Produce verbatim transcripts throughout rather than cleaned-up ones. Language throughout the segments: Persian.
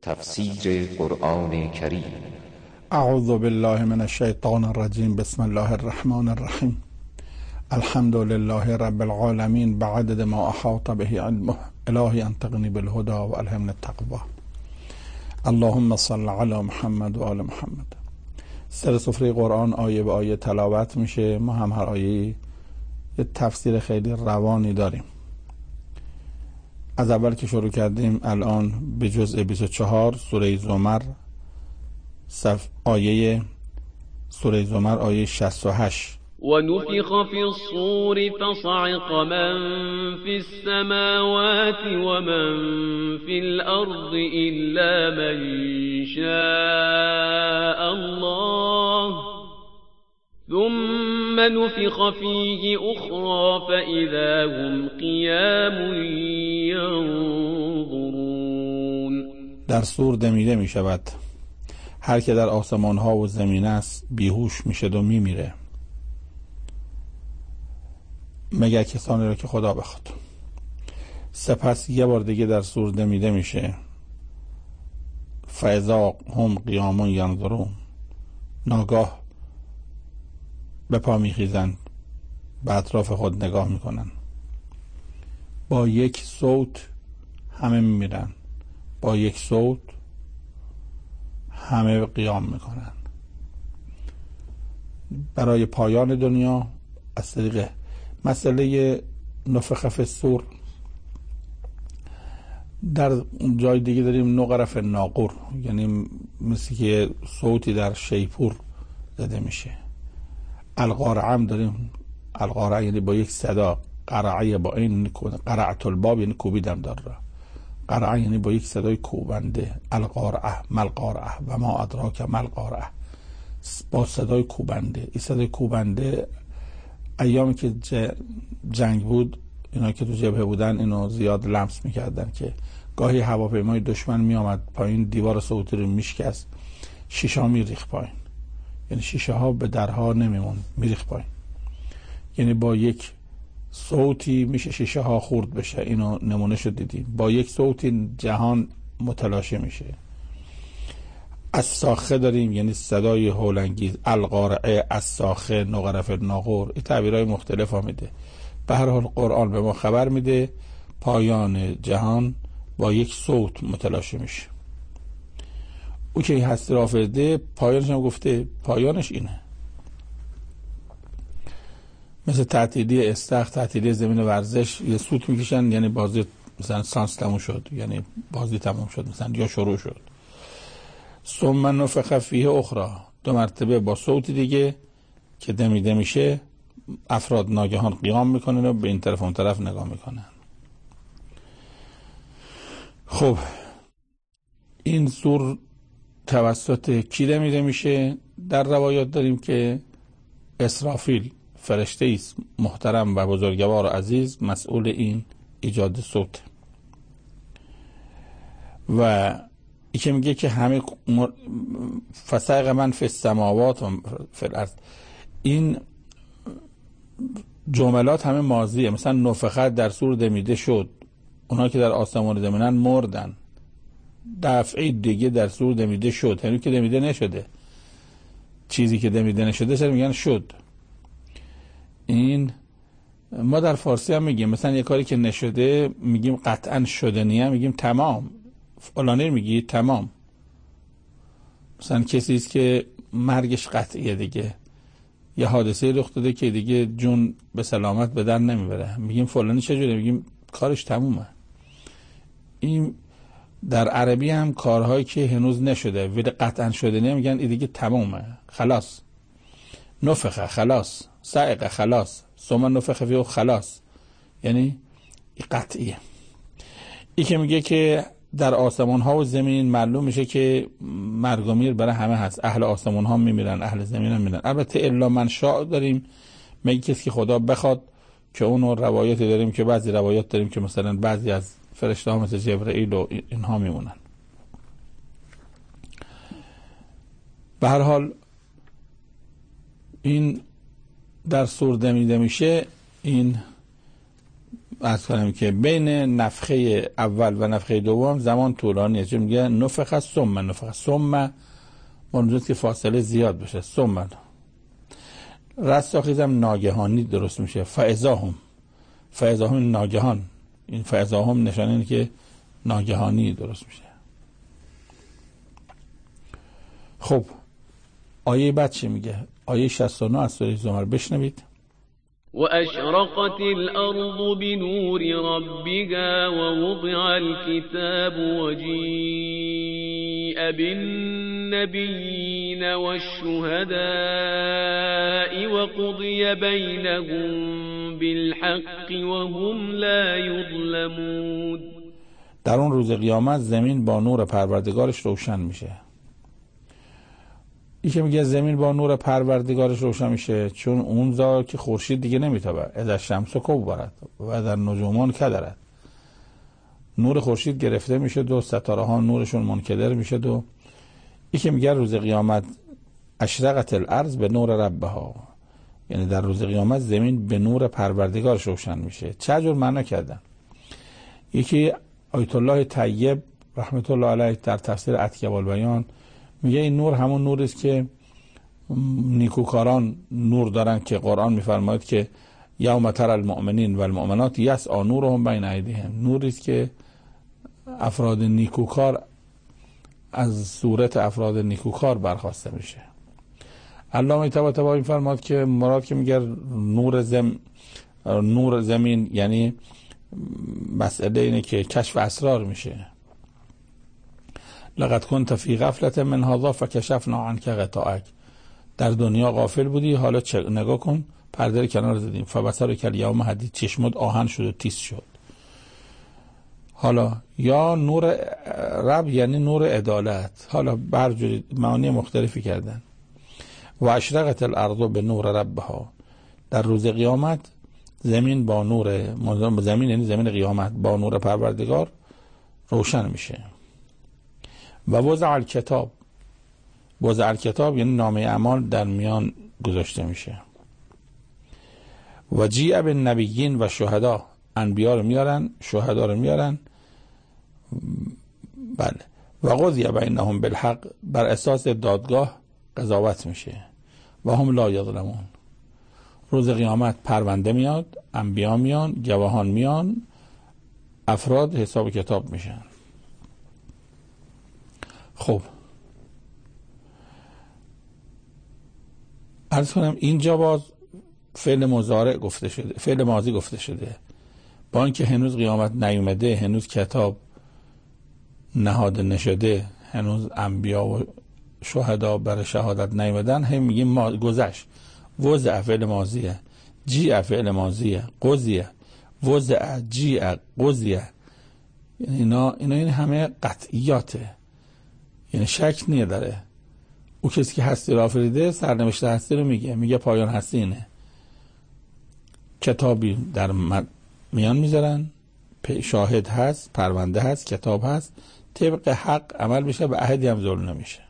تفسیر قرآن کریم. اعوذ بالله من الشیطان الرجیم. بسم الله الرحمن الرحیم. الحمد لله رب العالمین بعدد ما احاط به علمه. الهی انطقنی بالهدى و الهمنی التقوی. اللهم صل علی محمد و آل محمد. سر سفره قرآن آیه به آیه تلاوت میشه. ما هم هر آیه یه تفسیر خیلی روانی داریم. از اول که شروع کردیم الان به جزء بیست و چهار سوره زمر، صف آیه سوره زمر آیه شصت و هشت. ونفخ في الصور فصعق من في السماوات ومن في الأرض إلا من شاء الله ثم نفخ فيه أخرى فإذا هم قيام ينظرون. در سور دمیده می شود. هر که در آسمان ها و زمین است بیهوش می شد و می میره، مگر کسانی را که خدا بخواد. سپس یه بار دیگه در سور دمیده میشه. فاذا هم قیام ینظرون. ناگاه به پا میخیزند، به اطراف خود نگاه میکنن. با یک صوت همه میمیرن، با یک صوت همه قیام میکنن. برای پایان دنیا از طریق مسئله نفخ فی الصور در جای دیگه داریم نقر فی الناقور، یعنی مثل که صوتی در شیپور زده میشه. القارعه داریم. القارعه یعنی با یک صدا. قرعه با این قرعت الباب یعنی کوبیدن در را. قرعه یعنی با یک صدای کوبنده. القارعه ملقارعه و ما ادراک ملقارعه، با صدای کوبنده. این صدای کوبنده ایامی که جنگ بود، اینا که تو جبهه بودن اینو زیاد لمس میکردن که گاهی هواپیمای دشمن میامد پایین، دیوار صوتی رو میشکست، شیشه ها میریخت پایین. یعنی شیشه ها به درها نمیمون، میریخت پایین. یعنی با یک صوتی میشه شیشه ها خورد بشه. اینو نمونه شد دیدیم. با یک صوتی جهان متلاشی میشه. از ساخه داریم، یعنی صدای هولنگیز. القارعه، از ساخه، نقر فی الناقور. این تعبیرهای مختلف ها میده. به هر حال قرآن به ما خبر میده پایان جهان با یک صوت متلاشی میشه. او که هستی را آفریده پایانش هم گفته پایانش اینه. مثل تعطیلی استخر، تعطیلی زمین ورزش، یه سوت میکشن یعنی بازی مثلا سانس تموم شد، یعنی بازی تموم شد مثلا، یا شروع شد. ثم نفخ فیه اخرى، دو مرتبه با صوت دیگه که دمیده میشه افراد ناگهان قیام میکنن و به این طرف اون طرف نگاه میکنن. خب این سور توسط کی دمیده میشه؟ در روایات داریم که اسرافیل، فرشته است محترم و بزرگوار و عزیز، مسئول این ایجاد صوت. و این که میگه که همه فسائق من فی السماوات و فی الارض، این جملات همه ماضیه. مثلا نفخت در سور دمیده شد، اونا که در آسمان زمینن مردن. دفعه دیگه در سور دمیده شد، یعنی که دمیده نشده. چیزی که دمیده نشده چرا میگن شد؟ این ما در فارسی هم میگیم مثلا یه کاری که نشده میگیم قطعا شدنیه، میگیم تمام. فلانی میگی تمام. مثلا کسی است که مرگش قطعیه دیگه، یه حادثه رخ داده که دیگه جون به سلامت به در نمیبره، میگیم فلانی چجوره؟ میگیم کارش تمومه. این در عربی هم کارهایی که هنوز نشده ولی قطعا شدنیه میگن این دیگه تمومه، خلاص. نفخه خلاص، صعقه خلاص، ثم نفخ فیه خلاص، یعنی قطعیه. این که میگه که در آسمان ها و زمین معلوم میشه که مرگ و میر برای همه هست. اهل آسمان ها میمیرن، اهل زمین هم میمیرن. البته الا من شاء داریم، میگه کسی که خدا بخواد، که اونو روایاتی داریم که بعضی روایات داریم که مثلا بعضی از فرشته ها مثل جبرئیل و اینها میمونن. به هر حال این در سور دمیده میشه. این عرض کنم که بین نفخه اول و نفخه دوم زمان طولانیه، چون میگه نفخ ثم نفخ ثم منظور که فاصله زیاد بشه. ثم رستاخیزم ناگهانی درست میشه. فاذاهم فاذاهم ناگهان، این فاذاهم نشانه اینه که ناگهانی درست میشه. خب آیه بعد چی میگه؟ آیه شصت و نه از سوره زمر بشنوید. وأشرقت الأرض بنور ربها ووضع الكتاب وجيء بالنبيين والشهداء وقضي بينهم بالحق وهم لا يظلمون. در اون روز قیامت زمین با نور پروردگارش روشن میشه. این که میگه زمین با نور پروردگارش روشن میشه چون اون زار که خورشید دیگه نمیتابه. اذا الشمس کورت و در نجومان کدرت، نور خورشید گرفته میشه و ستاره ها نورشون منکدر میشه. و این که میگه روز قیامت اشرقت الارض به نور ربها، یعنی در روز قیامت زمین به نور پروردگارش روشن میشه. چه جور معنا کردن؟ یکی آیت الله طیب رحمت الله علیه در تفسیر اتکب البیان میگه این نور همون نوری است که نیکوکاران نور دارن که قرآن میفرماید که یوم تری المؤمنین و المؤمنات یسعی نورهم بین ایدیهم. نوری است که افراد نیکوکار از صورت افراد نیکوکار برخواسته میشه. علامه طباطبایی میفرماید که مراد که میگه نور زم نور زمین یعنی مسئله اینه که کشف اسرار میشه. لقد كنت في غفلة من هذا فكشفنا عنك غطاءك. در دنیا غافل بودی، حالا نگاه کن پرده کنار زدیم. فبصرك اليوم حديد، چشمت آهن شد و تیز شد. حالا یا نور رب یعنی نور عدالت، حالا برجوری معانی مختلفی کردن. و اشرقت الارض به نور ربها، در روز قیامت زمین با نور زمین یعنی زمین قیامت با نور پروردگار روشن میشه. و وضع الکتاب، وضع الکتاب یعنی نامه اعمال در میان گذاشته میشه. و جیء بالنبیین و شهدا، انبیا رو میارن، شهدا رو میارن. بله. و قضی بینهم بالحق، بر اساس دادگاه قضاوت میشه. و هم لا یظلمون، روز قیامت پرونده میاد، انبیا میان، گواهان میان، افراد حساب کتاب میشن. خب عرض کنم اینجا باز فعل مضارع گفته شده، فعل ماضی گفته شده، با اینکه هنوز قیامت نیومده، هنوز کتاب نهاده نشده، هنوز انبیا و شهدا برای شهادت نیومدن، هم میگیم ما گذشت. وضع فعل ماضیه، جیع فعل ماضیه، قضیه وضع جیع قضیه، یعنی اینا اینا این همه قطعیاته، یعنی شک نداره. او کسی که هستی را آفریده سرنوشت هستی رو میگه، میگه پایان هستی اینه. کتابی در میان میذارن، شاهد هست، پرونده هست، کتاب هست، طبق حق عمل میشه، به عهدی هم ظلم نمیشه.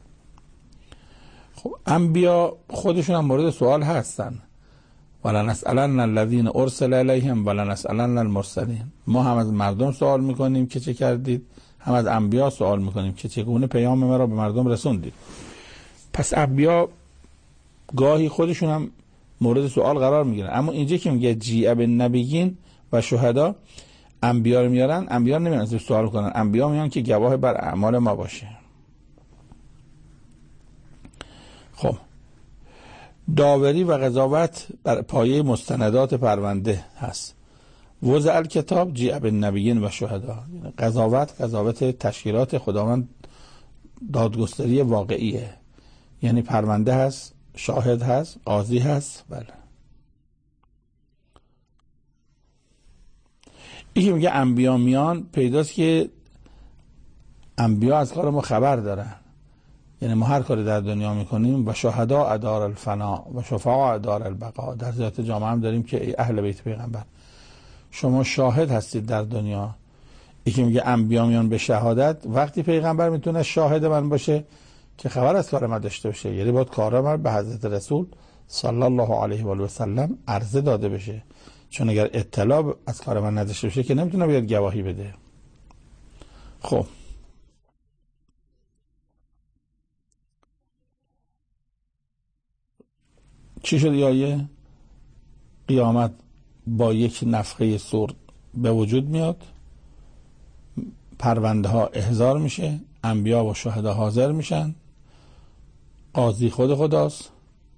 خب انبیا خودشون هم مورد سوال هستن. ولنسألن الذین ارسل الیهم ولنسألن المرسلین. ما هم از مردم سوال میکنیم که چه کردید، هم از انبیا سوال میکنیم که چگونه پیام ما را به مردم رسوندید. پس انبیا گاهی خودشون هم مورد سوال قرار میگیرن. اما اینجا که میگه جیع بالنبیین و شهدا، انبیا رو میارن، انبیا نمیان از سوال کنن، انبیا میان که گواه بر اعمال ما باشه. خب داوری و قضاوت بر پایه مستندات پرونده هست. وضع الکتاب جیع بالنبیین و شهدا، قضاوت قضاوت تشکیلات خداوند، دادگستری واقعیه، یعنی پرونده هست، شاهد هست، قاضی هست. بله. این که میگه انبیا میان، پیداست که انبیا از کار ما خبر دارن، یعنی ما هر کاری در دنیا میکنیم. و شهدا ادار الفنا و شفاعا ادار البقا، در ذات جامعه هم داریم که ای اهل بیت پیغمبر شما شاهد هستید در دنیا. یکی میگه انبیا میان به شهادت، وقتی پیغمبر میتونه شاهد من باشه که خبر از کار من داشته باشه، یعنی باید کار من به حضرت رسول صلی الله علیه و آله و سلم عرضه داده بشه چون اگر اطلاع از کار من نداشته باشه که نمیتونه بیاد گواهی بده. خب چی شد؟ آیه قیامت با یک نفخه صور به وجود میاد، پرونده ها احضار میشه، انبیا و شهدا حاضر میشن، قاضی خود خداست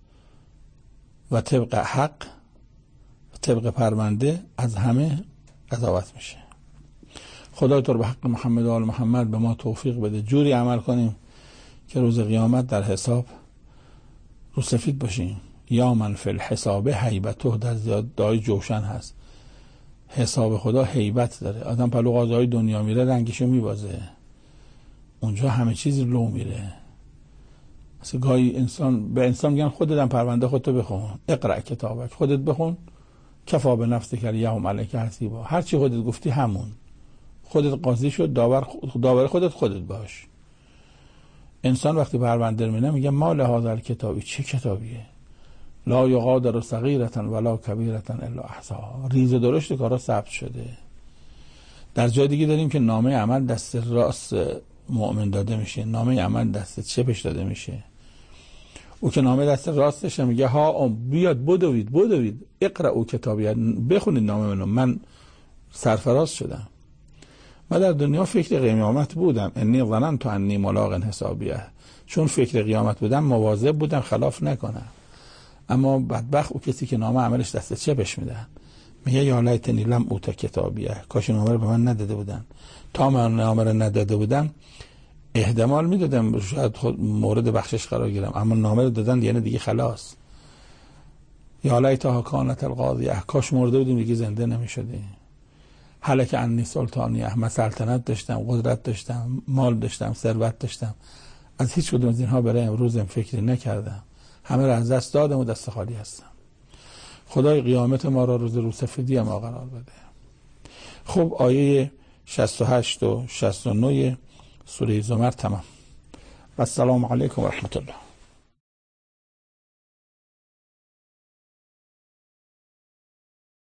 و طبق حق و طبق پرونده از همه قضاوت میشه. خدا تو رو به حق محمد و آل محمد به ما توفیق بده جوری عمل کنیم که روز قیامت در حساب رو سفید باشیم. یا من فی الحساب هیبته، در زیادهای جوشن هست، حساب خدا هیبت داره. آدم پلو قاضی دنیا میره رنگشو میبازه، اونجا همه چیز لو میره. مثل گاهی انسان به انسان میگن خودت هم پرونده خودتو بخون، اقرأ کتابک، خودت بخون، کفا به نفسک الیوم علیک حسیبا، هر چی خودت گفتی همون، خودت قاضی شد، داور داور خودت خودت باش. انسان وقتی پرونده میره میگه ما لهذا الکتابی، چه کتابیه؟ لا یغادر صغیرة ولا کبیرة الا احصاها، ریز و درشت کارا ثبت شده. در جای دیگه داریم که نامه عمل دست راست مؤمن داده میشه، نامه عمل دست چپش داده میشه. او که نامه دست راستش میگه ها بیاد بدوید بدوید اقرأ او کتابی، بخونید نامه منو، من سرفراز شدم. من در دنیا فکر قیامت بودم، انی ظننت انی ملاق حسابیه، چون فکر قیامت بودم مواظب بودم خلاف نکنم. اما بدبخت او کسی که نامه عملش دست چپش میدن، میگه یا لیتنی لم اوت کتابیه، کاش نامه رو به من نداده بودن. تا من نامه رو نداده بودم احتمال میدادم شاید خود مورد بخشش قرار گیرم، اما نامه رو دادن یعنی دیگه خلاص. یا لیتها کانت القاضیه، کاش مرده بودیم دیگه زنده نمیشدیم. هلک انی سلطانیه، من سلطنت داشتم، قدرت داشتم، مال داشتم، ثروت داشتم، از هیچ کدوم از اینها برای امروزم فکری نکردم، همه را از دست دادم و دست خالی هستم. خدای قیامت ما را روز روسفیدی ما قرار بده. خب آیه شصت و هشت و شصت و نه سوره زمر تمام. و السلام علیکم و رحمت الله.